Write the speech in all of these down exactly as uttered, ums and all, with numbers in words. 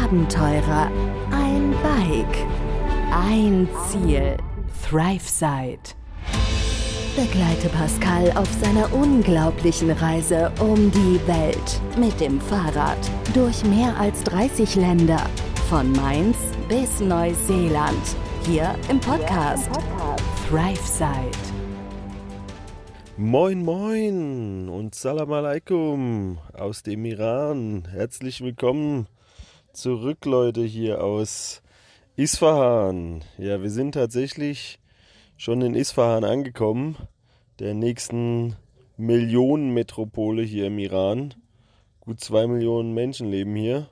Abenteurer, ein Bike, ein Ziel. ThriveSide. Begleite Pascal auf seiner unglaublichen Reise um die Welt mit dem Fahrrad durch mehr als dreißig Länder, von Mainz bis Neuseeland, hier im Podcast ThriveSide. Moin moin und Salam Alaikum aus dem Iran. Herzlich willkommen zurück, Leute, hier aus Isfahan. Ja, wir sind tatsächlich schon in Isfahan angekommen, der nächsten Millionenmetropole hier im Iran. Gut zwei Millionen Menschen leben hier.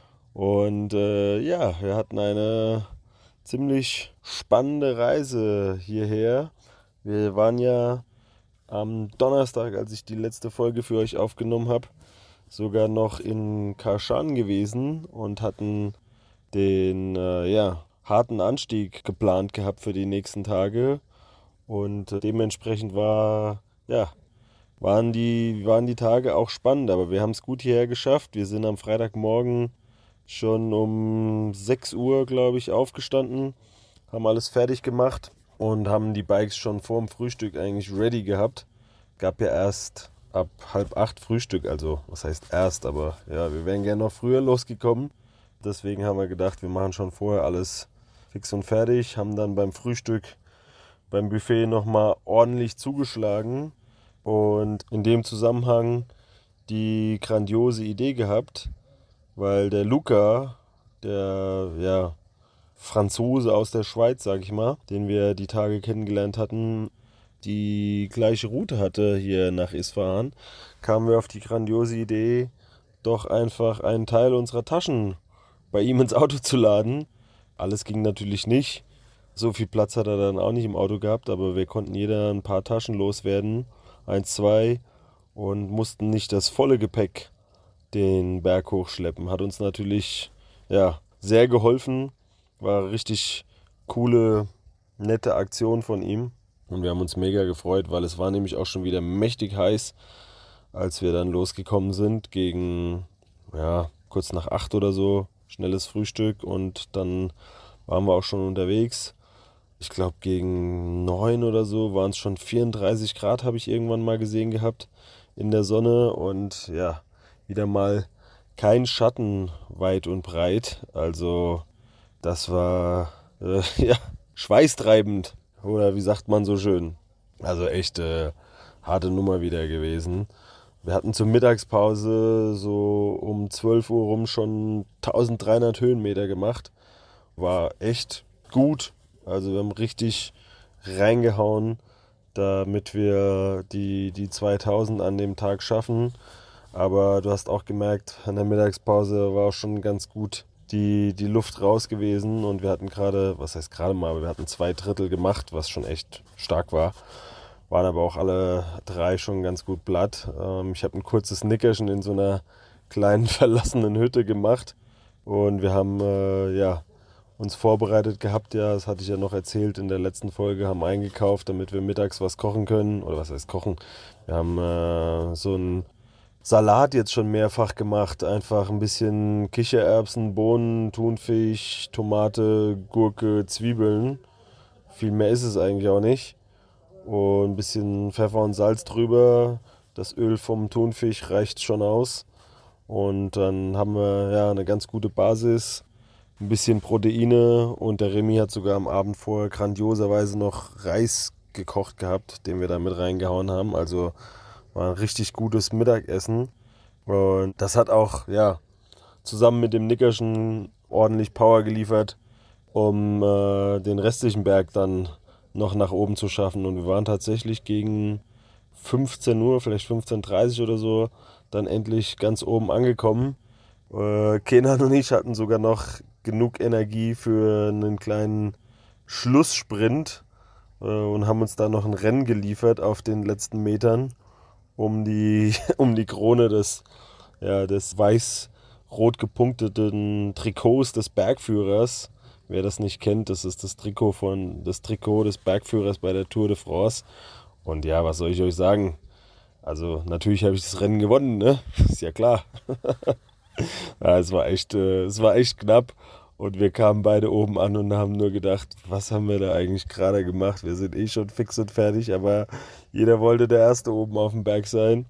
Und äh, ja, wir hatten eine ziemlich spannende Reise hierher. Wir waren ja am Donnerstag, als ich die letzte Folge für euch aufgenommen habe, sogar noch in Kashan gewesen und hatten den äh, ja, harten Anstieg geplant gehabt für die nächsten Tage. Und äh, dementsprechend war, ja, waren, die, waren die Tage auch spannend, aber wir haben es gut hierher geschafft. Wir sind am Freitagmorgen schon um sechs Uhr, glaube ich, aufgestanden, haben alles fertig gemacht und haben die Bikes schon vor dem Frühstück eigentlich ready gehabt. Gab ja erst ab halb acht Frühstück, also was heißt erst, aber ja, wir wären gerne noch früher losgekommen. Deswegen haben wir gedacht, wir machen schon vorher alles fix und fertig, haben dann beim Frühstück, beim Buffet nochmal ordentlich zugeschlagen und in dem Zusammenhang die grandiose Idee gehabt, weil der Luca, der ja Franzose aus der Schweiz, sag ich mal, den wir die Tage kennengelernt hatten, die gleiche Route hatte hier nach Isfahan, kamen wir auf die grandiose Idee, doch einfach einen Teil unserer Taschen bei ihm ins Auto zu laden. Alles ging natürlich nicht. So viel Platz hat er dann auch nicht im Auto gehabt, aber wir konnten jeder ein paar Taschen loswerden, eins, zwei, und mussten nicht das volle Gepäck den Berg hochschleppen. Hat uns natürlich ja, sehr geholfen. War eine richtig coole, nette Aktion von ihm. Und wir haben uns mega gefreut, weil es war nämlich auch schon wieder mächtig heiß, als wir dann losgekommen sind, gegen ja, kurz nach acht oder so, schnelles Frühstück und dann waren wir auch schon unterwegs. Ich glaube gegen neun oder so waren es schon vierunddreißig Grad, habe ich irgendwann mal gesehen gehabt in der Sonne und ja, wieder mal kein Schatten weit und breit. Also das war äh, ja, schweißtreibend oder wie sagt man so schön. Also echt äh, harte Nummer wieder gewesen. Wir hatten zur Mittagspause so um zwölf Uhr rum schon dreizehnhundert Höhenmeter gemacht. War echt gut. Also wir haben richtig reingehauen, damit wir die, die zweitausend an dem Tag schaffen. Aber du hast auch gemerkt, an der Mittagspause war auch schon ganz gut die, die Luft raus gewesen. Und wir hatten gerade, was heißt gerade mal, aber wir hatten zwei Drittel gemacht, was schon echt stark war. Waren aber auch alle drei schon ganz gut platt. Ähm, ich habe ein kurzes Nickerchen in so einer kleinen verlassenen Hütte gemacht. Und wir haben äh, ja, uns vorbereitet gehabt, ja, das hatte ich ja noch erzählt in der letzten Folge, haben eingekauft, damit wir mittags was kochen können. Oder was heißt kochen? Wir haben äh, so einen Salat jetzt schon mehrfach gemacht. Einfach ein bisschen Kichererbsen, Bohnen, Thunfisch, Tomate, Gurke, Zwiebeln. Viel mehr ist es eigentlich auch nicht. Und ein bisschen Pfeffer und Salz drüber. Das Öl vom Thunfisch reicht schon aus. Und dann haben wir ja eine ganz gute Basis. Ein bisschen Proteine. Und der Remy hat sogar am Abend vorher grandioserweise noch Reis gekocht gehabt, den wir da mit reingehauen haben. Also war ein richtig gutes Mittagessen. Und das hat auch, ja, zusammen mit dem Nickerchen ordentlich Power geliefert, um äh, den restlichen Berg dann noch nach oben zu schaffen. Und wir waren tatsächlich gegen fünfzehn Uhr, vielleicht fünfzehn Uhr dreißig oder so, dann endlich ganz oben angekommen. Äh, Kenan und ich hatten sogar noch genug Energie für einen kleinen Schlusssprint äh, und haben uns da noch ein Rennen geliefert auf den letzten Metern, um die, um die Krone des, ja, des weiß-rot gepunkteten Trikots des Bergführers. Wer das nicht kennt, das ist das Trikot von das Trikot des Bergführers bei der Tour de France. Und ja, was soll ich euch sagen? Also natürlich habe ich das Rennen gewonnen, ne? Ist ja klar. Ja, es war echt, äh, es war echt knapp. Und wir kamen beide oben an und haben nur gedacht, was haben wir da eigentlich gerade gemacht? Wir sind eh schon fix und fertig, aber jeder wollte der Erste oben auf dem Berg sein.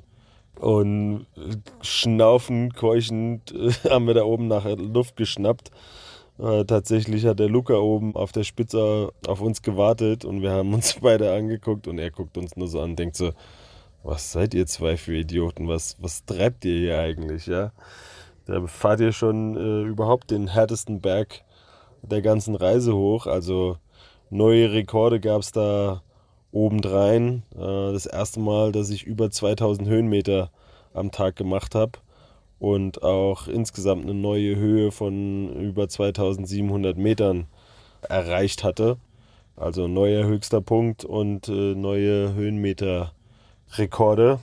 Und schnaufend, keuchend äh, haben wir da oben nach Luft geschnappt. Äh, tatsächlich hat der Luca oben auf der Spitze auf uns gewartet und wir haben uns beide angeguckt und er guckt uns nur so an und denkt so, was seid ihr zwei für Idioten? Was, was treibt ihr hier eigentlich, ja? Da fahrt ihr schon äh, überhaupt den härtesten Berg der ganzen Reise hoch. Also neue Rekorde gab es da obendrein. Äh, das erste Mal, dass ich über zweitausend Höhenmeter am Tag gemacht habe und auch insgesamt eine neue Höhe von über zweitausendsiebenhundert Metern erreicht hatte. Also neuer höchster Punkt und äh, neue Höhenmeter-Rekorde.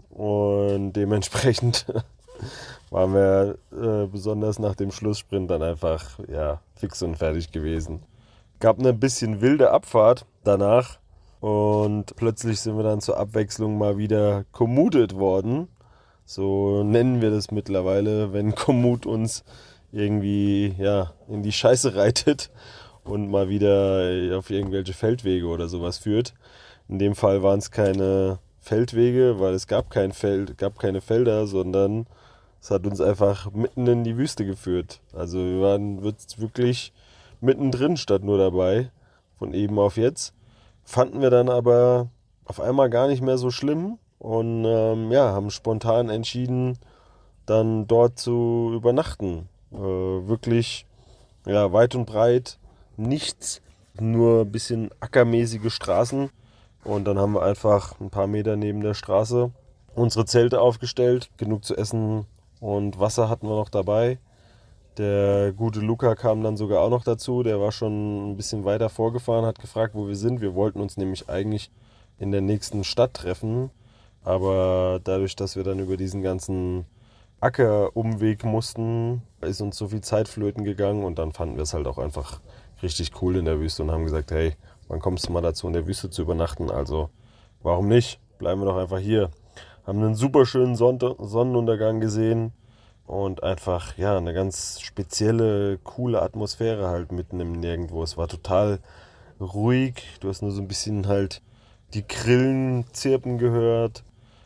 Und dementsprechend waren wir äh, besonders nach dem Schlusssprint dann einfach ja, fix und fertig gewesen. Gab eine bisschen wilde Abfahrt danach und plötzlich sind wir dann zur Abwechslung mal wieder commuted worden. So nennen wir das mittlerweile, wenn Komoot uns irgendwie ja, in die Scheiße reitet und mal wieder auf irgendwelche Feldwege oder sowas führt. In dem Fall waren es keine Feldwege, weil es gab kein Feld, gab keine Felder, sondern es hat uns einfach mitten in die Wüste geführt. Also wir waren wirklich mittendrin statt nur dabei, von eben auf jetzt. Fanden wir dann aber auf einmal gar nicht mehr so schlimm und ähm, ja, haben spontan entschieden, dann dort zu übernachten. Äh, wirklich ja, weit und breit nichts, nur ein bisschen ackermäßige Straßen. Und dann haben wir einfach ein paar Meter neben der Straße unsere Zelte aufgestellt, genug zu essen und Wasser hatten wir noch dabei. Der gute Luca kam dann sogar auch noch dazu, der war schon ein bisschen weiter vorgefahren, hat gefragt, wo wir sind. Wir wollten uns nämlich eigentlich in der nächsten Stadt treffen, aber dadurch, dass wir dann über diesen ganzen Ackerumweg mussten, ist uns so viel Zeit flöten gegangen und dann fanden wir es halt auch einfach richtig cool in der Wüste und haben gesagt, hey, wann kommst du mal dazu, in der Wüste zu übernachten? Also warum nicht? Bleiben wir doch einfach hier. Haben einen super schönen Sonnenuntergang gesehen und einfach ja eine ganz spezielle, coole Atmosphäre halt mitten im Nirgendwo. Es war total ruhig. Du hast nur so ein bisschen halt die Grillen zirpen gehört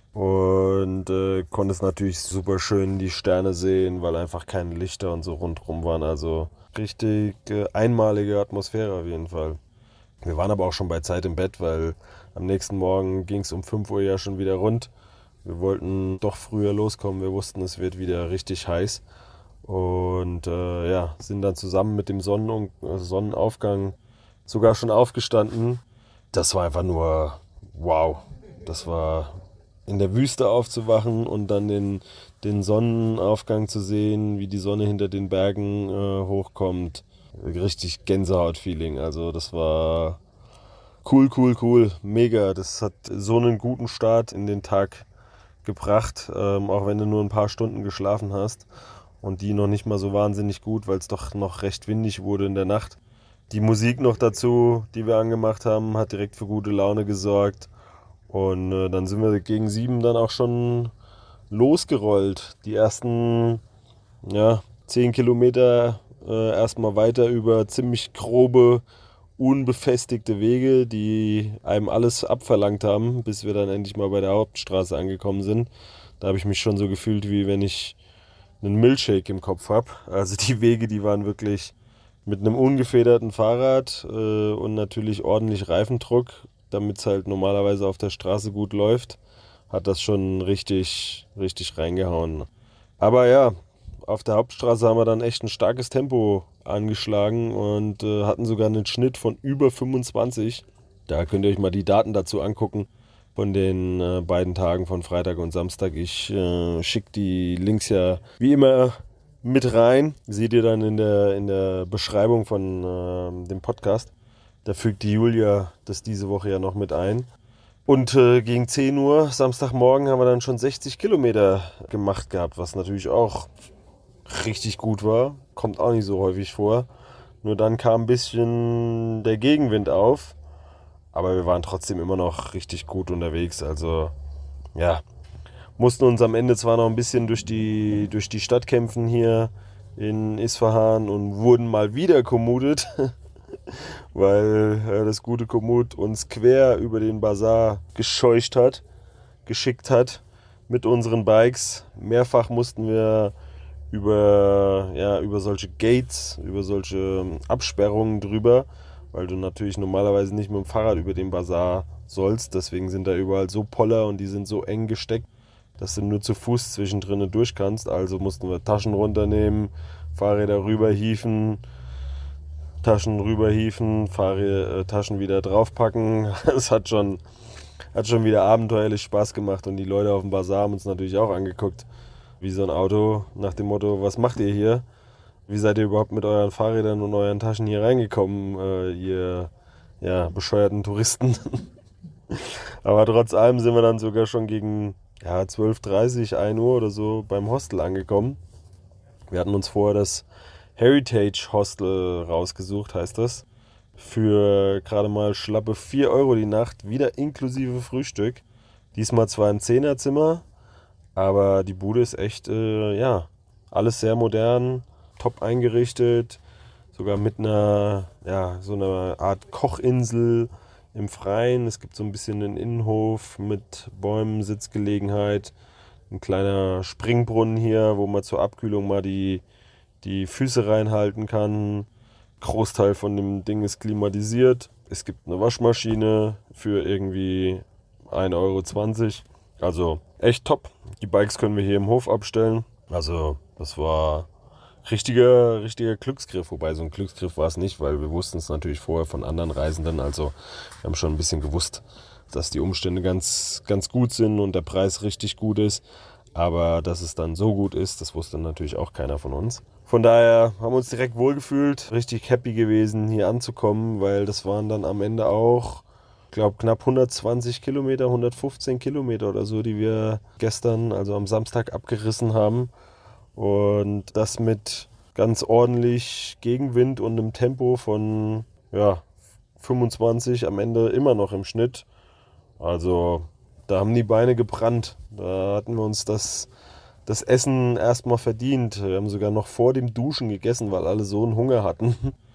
und äh, konntest natürlich super schön die Sterne sehen, weil einfach keine Lichter und so rundherum waren. Also richtig äh, einmalige Atmosphäre auf jeden Fall. Wir waren aber auch schon bei Zeit im Bett, weil am nächsten Morgen ging es um fünf Uhr ja schon wieder rund. Wir wollten doch früher loskommen, wir wussten, es wird wieder richtig heiß. Und äh, ja, sind dann zusammen mit dem Sonnen- Sonnenaufgang sogar schon aufgestanden. Das war einfach nur wow. Das war in der Wüste aufzuwachen und dann den, den Sonnenaufgang zu sehen, wie die Sonne hinter den Bergen äh, hochkommt. Richtig Gänsehaut-Feeling. Also das war cool, cool, cool. Mega. Das hat so einen guten Start in den Tag gebracht, ähm, auch wenn du nur ein paar Stunden geschlafen hast. Und die noch nicht mal so wahnsinnig gut, weil es doch noch recht windig wurde in der Nacht. Die Musik noch dazu, die wir angemacht haben, hat direkt für gute Laune gesorgt. Und äh, dann sind wir gegen sieben dann auch schon losgerollt. Die ersten ja, zehn Kilometer äh, erstmal weiter über ziemlich grobe, unbefestigte Wege, die einem alles abverlangt haben, bis wir dann endlich mal bei der Hauptstraße angekommen sind. Da habe ich mich schon so gefühlt, wie wenn ich einen Milchshake im Kopf habe. Also die Wege, die waren wirklich mit einem ungefederten Fahrrad äh, und natürlich ordentlich Reifendruck, damit es halt normalerweise auf der Straße gut läuft, hat das schon richtig, richtig reingehauen. Aber ja, auf der Hauptstraße haben wir dann echt ein starkes Tempo angeschlagen und äh, hatten sogar einen Schnitt von über fünfundzwanzig. Da könnt ihr euch mal die Daten dazu angucken von den äh, beiden Tagen von Freitag und Samstag. Ich äh, schicke die Links ja wie immer mit rein. Seht ihr dann in der, in der Beschreibung von äh, dem Podcast. Da fügt die Julia das diese Woche ja noch mit ein. Und äh, gegen zehn Uhr Samstagmorgen haben wir dann schon sechzig Kilometer gemacht gehabt, was natürlich auch richtig gut war. Kommt auch nicht so häufig vor. Nur dann kam ein bisschen der Gegenwind auf. Aber wir waren trotzdem immer noch richtig gut unterwegs. Also ja, Mussten uns am Ende zwar noch ein bisschen durch die, durch die Stadt kämpfen hier in Isfahan und wurden mal wieder kommutet, weil äh, das gute Kommut uns quer über den Bazar gescheucht hat, geschickt hat mit unseren Bikes. Mehrfach mussten wir über, ja, über solche Gates, über solche Absperrungen drüber, weil du natürlich normalerweise nicht mit dem Fahrrad über den Bazar sollst. Deswegen sind da überall so Poller und die sind so eng gesteckt, dass du nur zu Fuß zwischendrin durch kannst. Also mussten wir Taschen runternehmen, Fahrräder rüberhieven, Taschen rüberhieven, Fahrräder, äh, Taschen wieder draufpacken. Es hat schon, hat schon wieder abenteuerlich Spaß gemacht und die Leute auf dem Bazar haben uns natürlich auch angeguckt, wie so ein Auto, nach dem Motto, was macht ihr hier? Wie seid ihr überhaupt mit euren Fahrrädern und euren Taschen hier reingekommen, äh, ihr ja, bescheuerten Touristen? Aber trotz allem sind wir dann sogar schon gegen ja, zwölf Uhr dreißig, ein Uhr oder so beim Hostel angekommen. Wir hatten uns vorher das Heritage Hostel rausgesucht, heißt das. Für gerade mal schlappe vier Euro die Nacht, wieder inklusive Frühstück. Diesmal zwar ein Zehnerzimmer, aber die Bude ist echt, äh, ja, alles sehr modern, top eingerichtet. Sogar mit einer, ja, so einer Art Kochinsel im Freien. Es gibt so ein bisschen einen Innenhof mit Bäumen, Sitzgelegenheit. Ein kleiner Springbrunnen hier, wo man zur Abkühlung mal die, die Füße reinhalten kann. Großteil von dem Ding ist klimatisiert. Es gibt eine Waschmaschine für irgendwie ein Euro zwanzig. Also echt top. Die Bikes können wir hier im Hof abstellen. Also das war richtiger, richtiger Glücksgriff. Wobei so ein Glücksgriff war es nicht, weil wir wussten es natürlich vorher von anderen Reisenden. Also wir haben schon ein bisschen gewusst, dass die Umstände ganz, ganz gut sind und der Preis richtig gut ist. Aber dass es dann so gut ist, das wusste natürlich auch keiner von uns. Von daher haben wir uns direkt wohlgefühlt, richtig happy gewesen, hier anzukommen, weil das waren dann am Ende auch, ich glaube, knapp hundertzwanzig Kilometer, hundertfünfzehn Kilometer oder so, die wir gestern, also am Samstag, abgerissen haben. Und das mit ganz ordentlich Gegenwind und einem Tempo von ja, fünfundzwanzig, am Ende immer noch im Schnitt. Also da haben die Beine gebrannt. Da hatten wir uns das, das Essen erstmal verdient. Wir haben sogar noch vor dem Duschen gegessen, weil alle so einen Hunger hatten.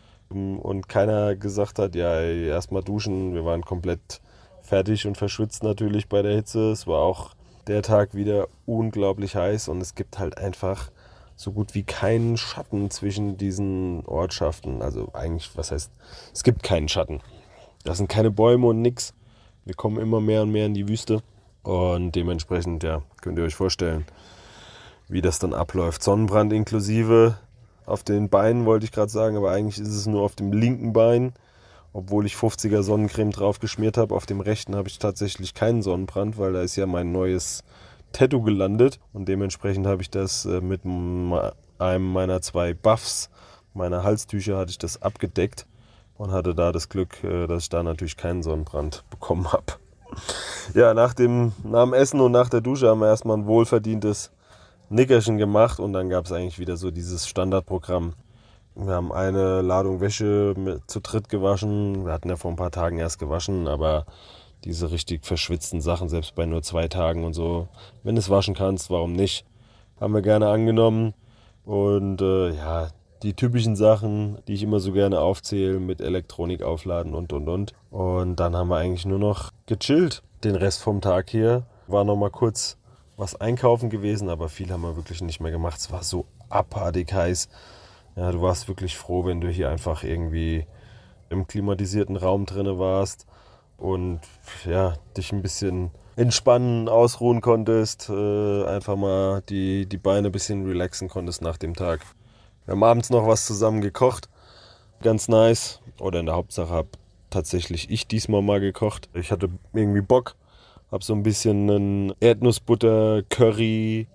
Und keiner gesagt hat, ja, erstmal duschen. Wir waren komplett fertig und verschwitzt natürlich bei der Hitze. Es war auch der Tag wieder unglaublich heiß und es gibt halt einfach so gut wie keinen Schatten zwischen diesen Ortschaften. Also eigentlich, was heißt, es gibt keinen Schatten. Da sind keine Bäume und nix. Wir kommen immer mehr und mehr in die Wüste und dementsprechend, ja, könnt ihr euch vorstellen, wie das dann abläuft. Sonnenbrand inklusive auf den Beinen, wollte ich gerade sagen, aber eigentlich ist es nur auf dem linken Bein, obwohl ich fünfziger Sonnencreme drauf geschmiert habe. Auf dem rechten habe ich tatsächlich keinen Sonnenbrand, weil da ist ja mein neues Tattoo gelandet und dementsprechend habe ich das mit einem meiner zwei Buffs, meiner Halstücher, hatte ich das abgedeckt und hatte da das Glück, dass ich da natürlich keinen Sonnenbrand bekommen habe. Ja, nach dem, nach dem Essen und nach der Dusche haben wir erstmal ein wohlverdientes Nickerchen gemacht und dann gab es eigentlich wieder so dieses Standardprogramm. Wir haben eine Ladung Wäsche mit, zu dritt gewaschen. Wir hatten ja vor ein paar Tagen erst gewaschen, aber diese richtig verschwitzten Sachen, selbst bei nur zwei Tagen und so, wenn du es waschen kannst, warum nicht? Haben wir gerne angenommen. Und äh, ja, die typischen Sachen, die ich immer so gerne aufzähle, mit Elektronik aufladen und und und. Und dann haben wir eigentlich nur noch gechillt. Den Rest vom Tag hier war noch mal kurz was einkaufen gewesen, aber viel haben wir wirklich nicht mehr gemacht. Es war so abartig heiß. Ja, du warst wirklich froh, wenn du hier einfach irgendwie im klimatisierten Raum drinne warst und ja, dich ein bisschen entspannen, ausruhen konntest, äh, einfach mal die, die Beine ein bisschen relaxen konntest nach dem Tag. Wir haben abends noch was zusammen gekocht, ganz nice. Oder in der Hauptsache habe tatsächlich ich diesmal mal gekocht. Ich hatte irgendwie Bock, habe so ein bisschen einen Erdnussbutter-Curry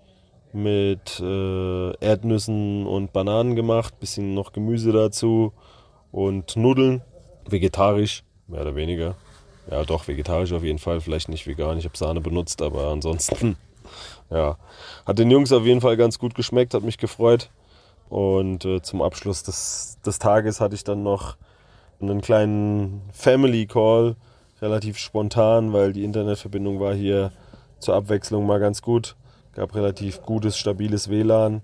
mit äh, Erdnüssen und Bananen gemacht, bisschen noch Gemüse dazu und Nudeln, vegetarisch, mehr oder weniger. Ja doch, vegetarisch auf jeden Fall, vielleicht nicht vegan, ich habe Sahne benutzt, aber ansonsten, ja, hat den Jungs auf jeden Fall ganz gut geschmeckt, hat mich gefreut. Und äh, zum Abschluss des, des Tages hatte ich dann noch einen kleinen Family Call, relativ spontan, weil die Internetverbindung war hier zur Abwechslung mal ganz gut. gab relativ gutes, stabiles W L A N.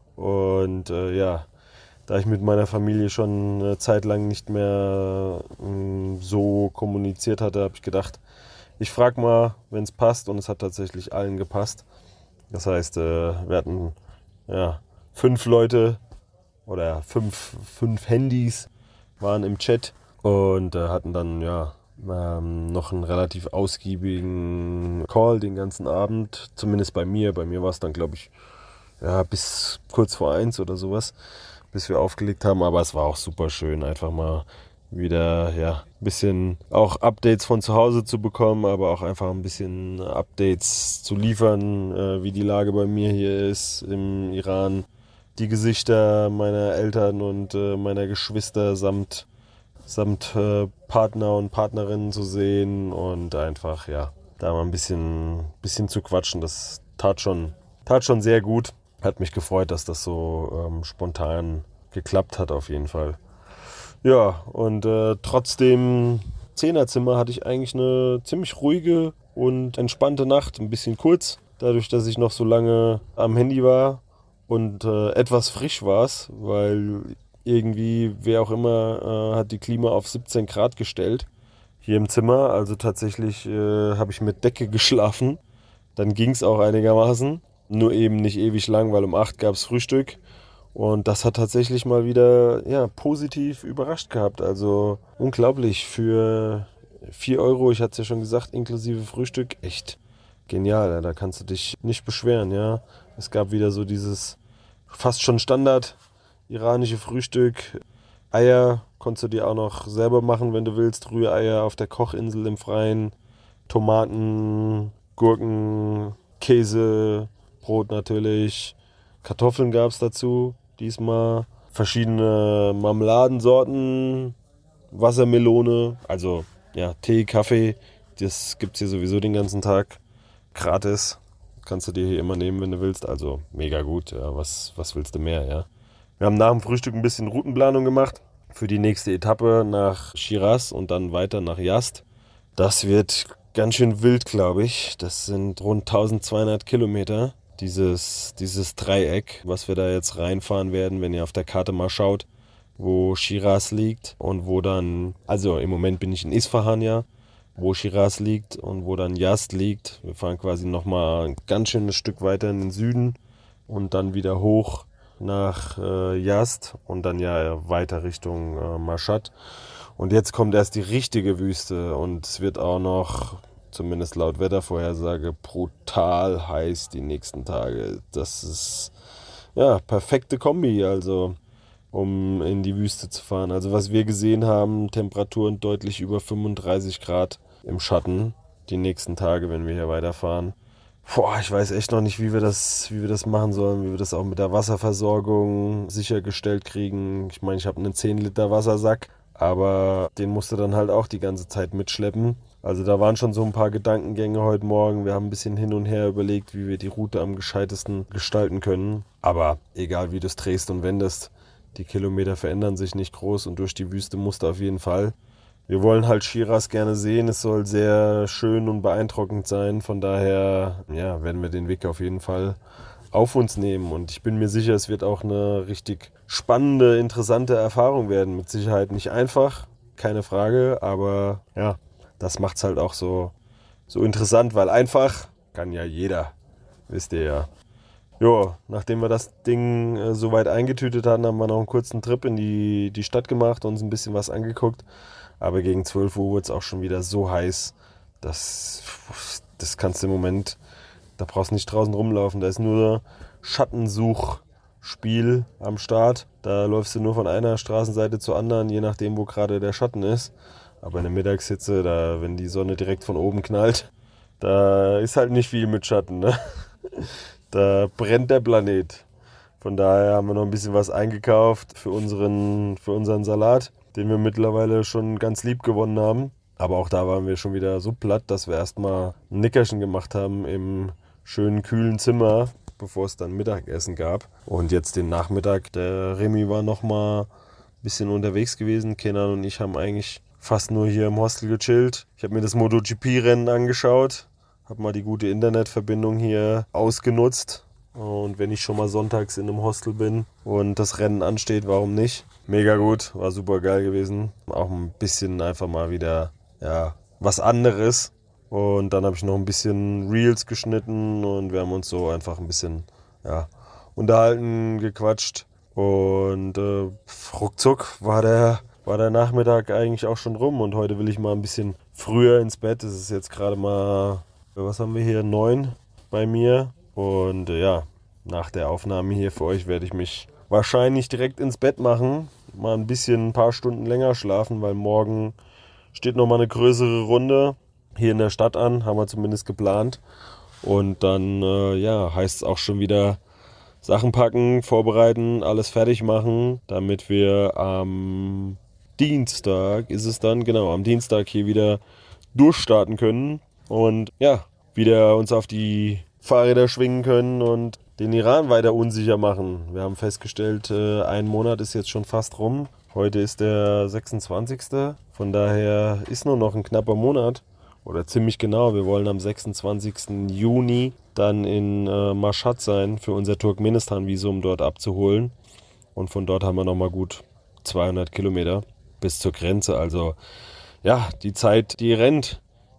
Und äh, ja, da ich mit meiner Familie schon eine Zeit lang nicht mehr mh, so kommuniziert hatte, habe ich gedacht, ich frage mal, wenn es passt, und es hat tatsächlich allen gepasst. Das heißt, äh, wir hatten ja, fünf Leute oder fünf, fünf Handys waren im Chat und äh, hatten dann ja ähm, noch einen relativ ausgiebigen Call den ganzen Abend, zumindest bei mir. Bei mir war es dann, glaube ich, ja, bis kurz vor eins oder sowas, bis wir aufgelegt haben. Aber es war auch super schön, einfach mal wieder ja, ein bisschen auch Updates von zu Hause zu bekommen, aber auch einfach ein bisschen Updates zu liefern, äh, wie die Lage bei mir hier ist im Iran. Die Gesichter meiner Eltern und äh, meiner Geschwister samt, samt äh, Partner und Partnerinnen zu sehen und einfach, ja, da mal ein bisschen, bisschen zu quatschen. Das tat schon, tat schon sehr gut. Hat mich gefreut, dass das so ähm, spontan geklappt hat auf jeden Fall. Ja, und äh, trotzdem Zehnerzimmer hatte ich eigentlich eine ziemlich ruhige und entspannte Nacht. Ein bisschen kurz, dadurch, dass ich noch so lange am Handy war. Und äh, etwas frisch war es, weil irgendwie, wer auch immer, äh, hat die Klima auf siebzehn Grad gestellt hier im Zimmer. Also tatsächlich äh, habe ich mit Decke geschlafen. Dann ging es auch einigermaßen. Nur eben nicht ewig lang, weil um acht gab es Frühstück. Und das hat tatsächlich mal wieder ja, positiv überrascht gehabt. Also unglaublich, für vier Euro, ich hatte es ja schon gesagt, inklusive Frühstück, echt genial. Ja, da kannst du dich nicht beschweren. Ja. Es gab wieder so dieses fast schon Standard iranische Frühstück. Eier konntest du dir auch noch selber machen, wenn du willst. Rühreier auf der Kochinsel im Freien. Tomaten, Gurken, Käse, Brot natürlich. Kartoffeln gab es dazu. Diesmal verschiedene Marmeladensorten, Wassermelone, also ja, Tee, Kaffee, das gibt es hier sowieso den ganzen Tag gratis. Kannst du dir hier immer nehmen, wenn du willst, also mega gut, ja, was, was willst du mehr, ja. Wir haben nach dem Frühstück ein bisschen Routenplanung gemacht für die nächste Etappe nach Shiraz und dann weiter nach Yazd. Das wird ganz schön wild, glaube ich, das sind rund eintausendzweihundert Kilometer. Dieses, dieses Dreieck, was wir da jetzt reinfahren werden, wenn ihr auf der Karte mal schaut, wo Shiraz liegt und wo dann, also im Moment bin ich in Isfahan ja, wo Shiraz liegt und wo dann Yazd liegt. Wir fahren quasi nochmal ein ganz schönes Stück weiter in den Süden und dann wieder hoch nach äh, Yazd und dann ja weiter Richtung äh, Mashhad. Und jetzt kommt erst die richtige Wüste und es wird auch noch, zumindest laut Wettervorhersage, brutal heiß die nächsten Tage. Das ist ja perfekte Kombi, also um in die Wüste zu fahren. Also was wir gesehen haben, Temperaturen deutlich über fünfunddreißig Grad im Schatten die nächsten Tage, wenn wir hier weiterfahren. Boah, ich weiß echt noch nicht, wie wir das, wie wir das machen sollen, wie wir das auch mit der Wasserversorgung sichergestellt kriegen. Ich meine, ich habe einen zehn Liter Wassersack, aber den musst du dann halt auch die ganze Zeit mitschleppen. Also da waren schon so ein paar Gedankengänge heute Morgen. Wir haben ein bisschen hin und her überlegt, wie wir die Route am gescheitesten gestalten können. Aber egal wie du es drehst und wendest, die Kilometer verändern sich nicht groß und durch die Wüste musst du auf jeden Fall. Wir wollen halt Shiraz gerne sehen. Es soll sehr schön und beeindruckend sein. Von daher ja, werden wir den Weg auf jeden Fall auf uns nehmen. Und ich bin mir sicher, es wird auch eine richtig spannende, interessante Erfahrung werden. Mit Sicherheit nicht einfach, keine Frage. Aber ja, das macht es halt auch so, so interessant, weil einfach kann ja jeder, wisst ihr ja. Jo, nachdem wir das Ding äh, soweit eingetütet hatten, haben wir noch einen kurzen Trip in die, die Stadt gemacht und uns ein bisschen was angeguckt. Aber gegen zwölf Uhr wurde es auch schon wieder so heiß, dass das kannst du im Moment, da brauchst du nicht draußen rumlaufen. Da ist nur Schattensuchspiel am Start. Da läufst du nur von einer Straßenseite zur anderen, je nachdem, wo gerade der Schatten ist. Aber in der Mittagshitze, da, wenn die Sonne direkt von oben knallt, da ist halt nicht viel mit Schatten, ne? Da brennt der Planet. Von daher haben wir noch ein bisschen was eingekauft für unseren, für unseren Salat, den wir mittlerweile schon ganz lieb gewonnen haben. Aber auch da waren wir schon wieder so platt, dass wir erstmal ein Nickerchen gemacht haben im schönen kühlen Zimmer, bevor es dann Mittagessen gab. Und jetzt den Nachmittag, der Remy war nochmal ein bisschen unterwegs gewesen. Kenan und ich haben eigentlich fast nur hier im Hostel gechillt. Ich habe mir das MotoGP-Rennen angeschaut. habe mal die gute Internetverbindung hier ausgenutzt. Und wenn ich schon mal sonntags in einem Hostel bin und das Rennen ansteht, warum nicht? Mega gut, war super geil gewesen. Auch ein bisschen einfach mal wieder, ja, was anderes. Und dann habe ich noch ein bisschen Reels geschnitten und wir haben uns so einfach ein bisschen, ja, unterhalten, gequatscht. Und äh, ruckzuck war der, war der Nachmittag eigentlich auch schon rum. Und heute will ich mal ein bisschen früher ins Bett. Es ist jetzt gerade mal, was haben wir hier, neun bei mir. Und äh, ja, nach der Aufnahme hier für euch werde ich mich wahrscheinlich direkt ins Bett machen. Mal ein bisschen, ein paar Stunden länger schlafen, weil morgen steht nochmal eine größere Runde hier in der Stadt an, haben wir zumindest geplant. Und dann äh, ja, heißt es auch schon wieder Sachen packen, vorbereiten, alles fertig machen, damit wir am Dienstag, ist es dann, genau, am Dienstag hier wieder durchstarten können. Und ja, wieder uns auf die Fahrräder schwingen können und den Iran weiter unsicher machen. Wir haben festgestellt, äh, ein Monat ist jetzt schon fast rum. Heute ist der sechsundzwanzigste Von daher ist nur noch ein knapper Monat. Oder ziemlich genau. Wir wollen am sechsundzwanzigsten Juni dann in äh, Mashhad sein, für unser Turkmenistan-Visum dort abzuholen. Und von dort haben wir nochmal gut zweihundert Kilometer bis zur Grenze. Also ja, die Zeit, die rennt,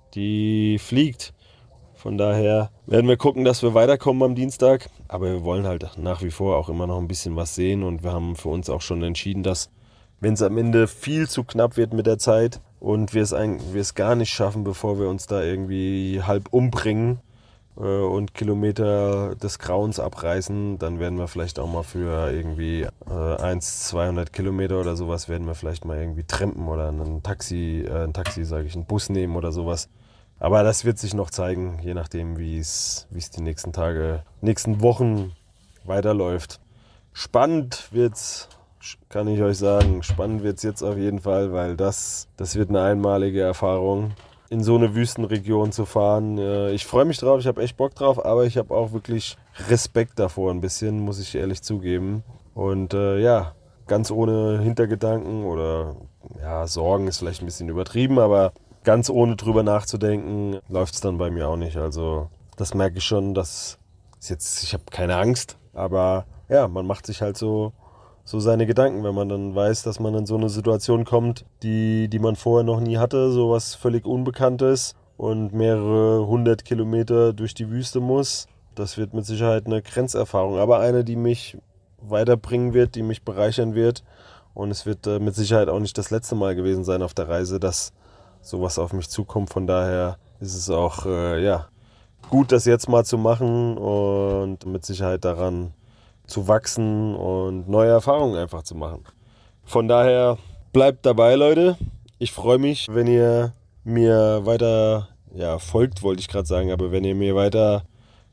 die fliegt. Von daher werden wir gucken, dass wir weiterkommen am Dienstag. Aber wir wollen halt nach wie vor auch immer noch ein bisschen was sehen. Und wir haben für uns auch schon entschieden, dass, wenn es am Ende viel zu knapp wird mit der Zeit und wir es, ein, wir es gar nicht schaffen, bevor wir uns da irgendwie halb umbringen äh, und Kilometer des Grauens abreißen, dann werden wir vielleicht auch mal für irgendwie äh, eins, zweihundert Kilometer oder sowas, werden wir vielleicht mal irgendwie trampen oder ein Taxi, äh, ein Taxi, sage ich, einen Bus nehmen oder sowas. Aber das wird sich noch zeigen, je nachdem, wie es wie es die nächsten Tage, nächsten Wochen weiterläuft. Spannend wird's, kann ich euch sagen. Spannend wird's jetzt auf jeden Fall, weil das, das wird eine einmalige Erfahrung, in so eine Wüstenregion zu fahren. Ich freue mich drauf, ich habe echt Bock drauf, aber ich habe auch wirklich Respekt davor ein bisschen, muss ich ehrlich zugeben. Und äh, ja, ganz ohne Hintergedanken oder ja, Sorgen ist vielleicht ein bisschen übertrieben, aber ganz ohne drüber nachzudenken, läuft es dann bei mir auch nicht. Also das merke ich schon, dass ist jetzt, ich habe keine Angst, aber ja, man macht sich halt so, so seine Gedanken, wenn man dann weiß, dass man in so eine Situation kommt, die, die man vorher noch nie hatte, so was völlig Unbekanntes und mehrere hundert Kilometer durch die Wüste muss. Das wird mit Sicherheit eine Grenzerfahrung, aber eine, die mich weiterbringen wird, die mich bereichern wird. Und es wird äh, mit Sicherheit auch nicht das letzte Mal gewesen sein auf der Reise, dass sowas auf mich zukommt. Von daher ist es auch äh, ja, gut, das jetzt mal zu machen und mit Sicherheit daran zu wachsen und neue Erfahrungen einfach zu machen. Von daher bleibt dabei, Leute. Ich freue mich, wenn ihr mir weiter ja, folgt, wollte ich gerade sagen, aber wenn ihr mir weiter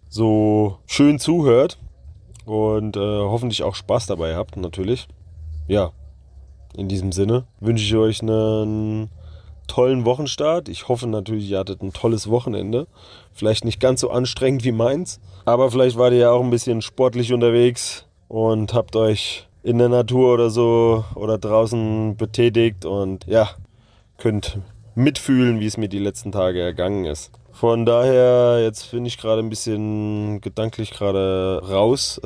so schön zuhört und äh, hoffentlich auch Spaß dabei habt, natürlich. Ja, in diesem Sinne wünsche ich euch einen tollen Wochenstart. Ich hoffe natürlich, ihr hattet ein tolles Wochenende. Vielleicht nicht ganz so anstrengend wie meins, aber vielleicht wart ihr ja auch ein bisschen sportlich unterwegs und habt euch in der Natur oder so oder draußen betätigt und ja, könnt mitfühlen, wie es mir die letzten Tage ergangen ist. Von daher, jetzt bin ich gerade ein bisschen gedanklich gerade raus.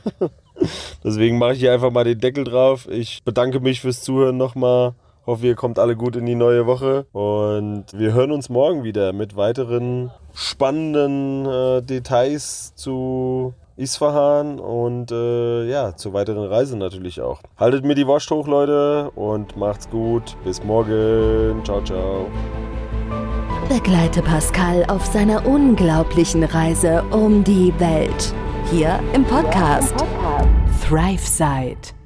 Deswegen mache ich hier einfach mal den Deckel drauf. Ich bedanke mich fürs Zuhören nochmal. Hoffe, ihr kommt alle gut in die neue Woche und wir hören uns morgen wieder mit weiteren spannenden äh, Details zu Isfahan und äh, ja, zur weiteren Reise natürlich auch. Haltet mir die Wurst hoch, Leute, und macht's gut. Bis morgen. Ciao, ciao. Begleite Pascal auf seiner unglaublichen Reise um die Welt. Hier im Podcast ThriveSide.